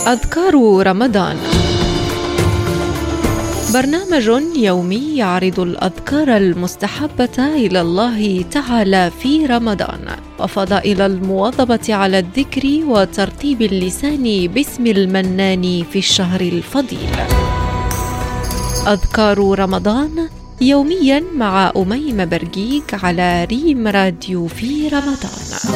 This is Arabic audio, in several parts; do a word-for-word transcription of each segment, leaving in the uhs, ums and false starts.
أذكار رمضان، برنامج يومي يعرض الأذكار المستحبة إلى الله تعالى في رمضان وفضائل المواظبة على الذكر وترتيب اللسان باسم المنان في الشهر الفضيل. أذكار رمضان يوميا مع أميمة برقيق على ريم راديو في رمضان.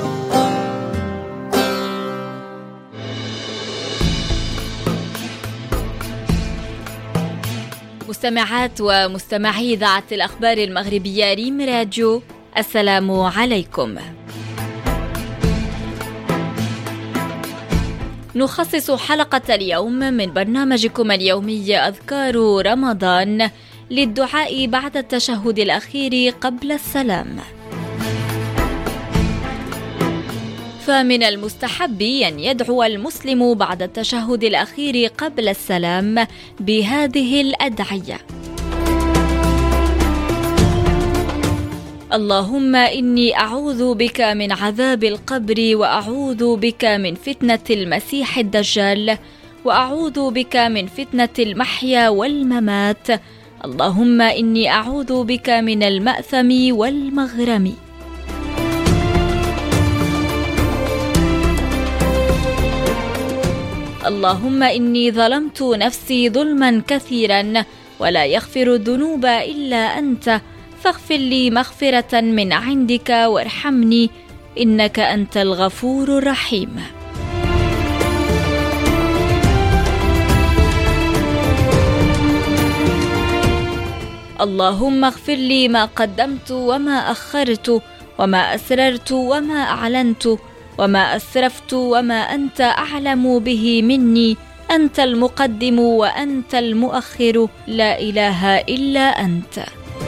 مستمعات ومستمعي إذاعة الأخبار المغربية ريم راديو، السلام عليكم. نخصص حلقة اليوم من برنامجكم اليومي أذكار رمضان للدعاء بعد التشهد الأخير قبل السلام. فمن المستحب أن يدعو المسلم بعد التشهد الأخير قبل السلام بهذه الأدعية: اللهم إني أعوذ بك من عذاب القبر، وأعوذ بك من فتنة المسيح الدجال، وأعوذ بك من فتنة المحيا والممات. اللهم إني أعوذ بك من المأثم والمغرم. اللهم إني ظلمت نفسي ظلما كثيرا ولا يغفر الذنوب إلا أنت، فاغفر لي مغفرة من عندك وارحمني إنك أنت الغفور الرحيم. اللهم اغفر لي ما قدمت وما أخرت وما أسررت وما أعلنت وما أسرفت وما أنت أعلم به مني، أنت المقدم وأنت المؤخر، لا إله إلا أنت.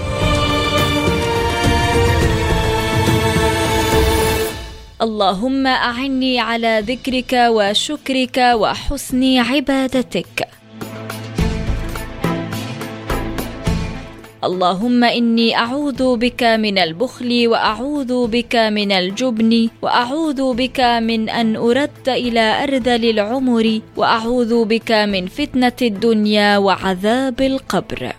اللهم أعني على ذكرك وشكرك وحسن عبادتك. اللهم إني أعوذ بك من البخل، وأعوذ بك من الجبن، وأعوذ بك من أن أرد إلى أرذل العمر، وأعوذ بك من فتنة الدنيا وعذاب القبر.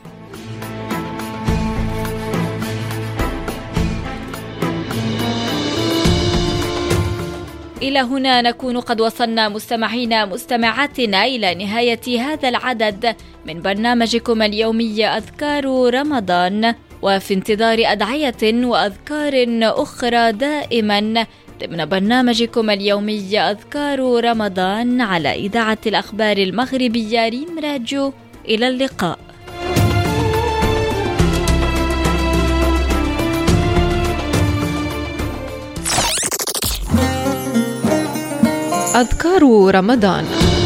إلى هنا نكون قد وصلنا مستمعينا مستمعاتنا إلى نهاية هذا العدد من برنامجكم اليومي أذكار رمضان، وفي انتظار أدعية وأذكار أخرى دائما ضمن برنامجكم اليومي أذكار رمضان على إذاعة الأخبار المغربية ريم راديو. إلى اللقاء. أذكار رمضان،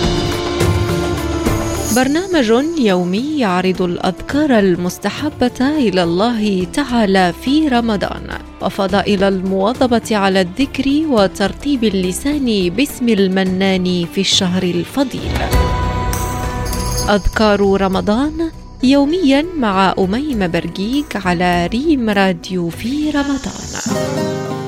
برنامج يومي يعرض الأذكار المستحبة إلى الله تعالى في رمضان وفضائل المواظبة على الذكر وترتيب اللسان باسم المنان في الشهر الفضيل. أذكار رمضان يوميا مع أميمة برقيق على ريم راديو في رمضان.